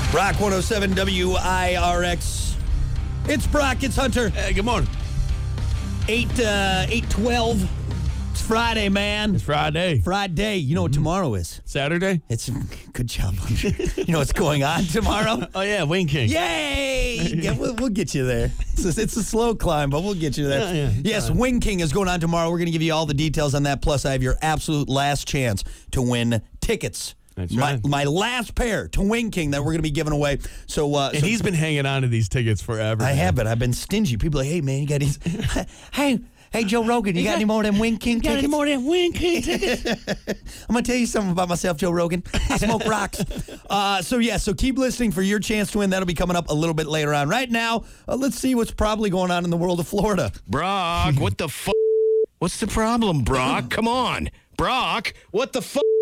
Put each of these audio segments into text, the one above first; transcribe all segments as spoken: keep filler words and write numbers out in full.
Rock one oh seven W I R X. It's Brock, it's Hunter. Hey, good morning. eight, uh, eight twelve. It's Friday, man. It's Friday. Friday. You know what tomorrow is? Saturday? It's good job, Hunter. You know what's going on tomorrow? Oh, yeah, Wing King. Yay! Yeah, we'll, we'll get you there. It's a, it's a slow climb, but we'll get you there. Yeah, yeah. Yes, All right. Wing King is going on tomorrow. We're going to give you all the details on that. Plus, I have your absolute last chance to win tickets. That's my, right. my last pair to Wing King that we're going to be giving away. So, uh, And so he's been hanging on to these tickets forever. I man. have been. I've been stingy. People are like, hey, man, you got these. hey, hey, Joe Rogan, you got any more of them Wing King tickets? Got any more of them Wing King tickets? I'm going to tell you something about myself, Joe Rogan. I smoke rocks. Uh, so, yeah, so keep listening for your chance to win. That'll be coming up a little bit later on. Right now, uh, let's see what's probably going on in the world of Florida. Brock, what the fuck? What's the problem, Brock? Come on. Brock, what the fuck?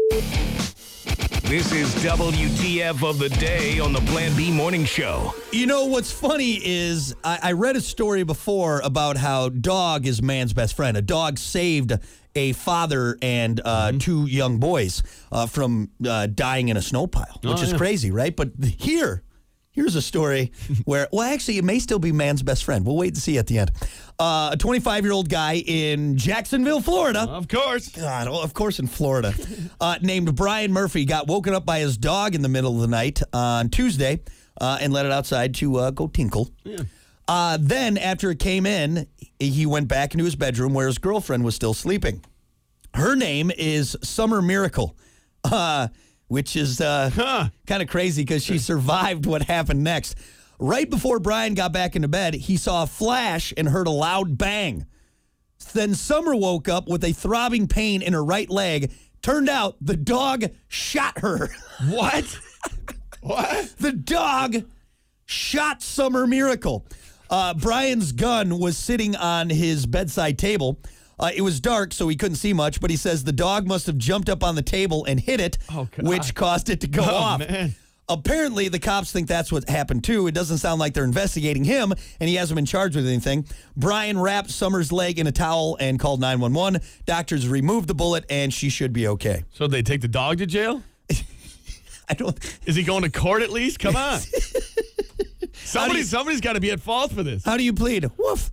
This is W T F of the day on the Plan B Morning Show. You know, what's funny is I, I read a story before about how dog is man's best friend. A dog saved a father and uh, Mm-hmm. two young boys uh, from uh, dying in a snow pile, which Oh, is yeah. crazy, right? But here, here's a story where, well, actually, it may still be man's best friend. We'll wait and see at the end. Uh, a twenty-five-year-old guy in Jacksonville, Florida. Of course. God, oh, of course, in Florida, uh, named Brian Murphy, got woken up by his dog in the middle of the night on Tuesday uh, and let it outside to uh, go tinkle. Yeah. Uh, then, after it came in, he went back into his bedroom where his girlfriend was still sleeping. Her name is Summer Miracle, uh, which is uh, Huh. kind of crazy because she survived what happened next. Right before Brian got back into bed, he saw a flash and heard a loud bang. Then Summer woke up with a throbbing pain in her right leg. Turned out the dog shot her. What? What? The dog shot Summer Miracle. Uh, Brian's gun was sitting on his bedside table. Uh, it was dark, so he couldn't see much, but he says the dog must have jumped up on the table and hit it, Oh, God. which caused it to go Oh, off. man. Apparently, the cops think that's what happened, too. It doesn't sound like they're investigating him, and he hasn't been charged with anything. Brian wrapped Summer's leg in a towel and called nine one one. Doctors removed the bullet, and she should be okay. So they take the dog to jail? I don't... Is he going to court at least? Come on. Somebody, you- somebody's got to be at fault for this. How do you plead? Woof.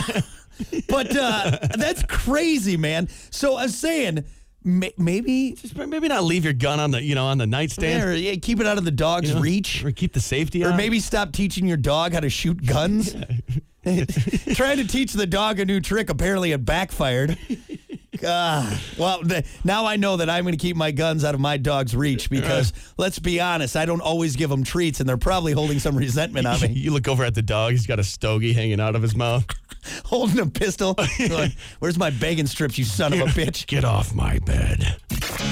But uh, that's crazy, man. So I was saying, ma- maybe Just maybe not leave your gun on the, you know, on the nightstand. there, yeah, keep it out of the dog's you know, reach. Or keep the safety Or on. maybe stop teaching your dog how to shoot guns. Trying to teach the dog a new trick, apparently it backfired. Ah, well, the, now I know that I'm going to keep my guns out of my dog's reach because, let's be honest, I don't always give them treats, and they're probably holding some resentment on me. You look over at the dog. He's got a stogie hanging out of his mouth. Holding a pistol. Like, where's my bacon strips, you son of a bitch? Get off my bed.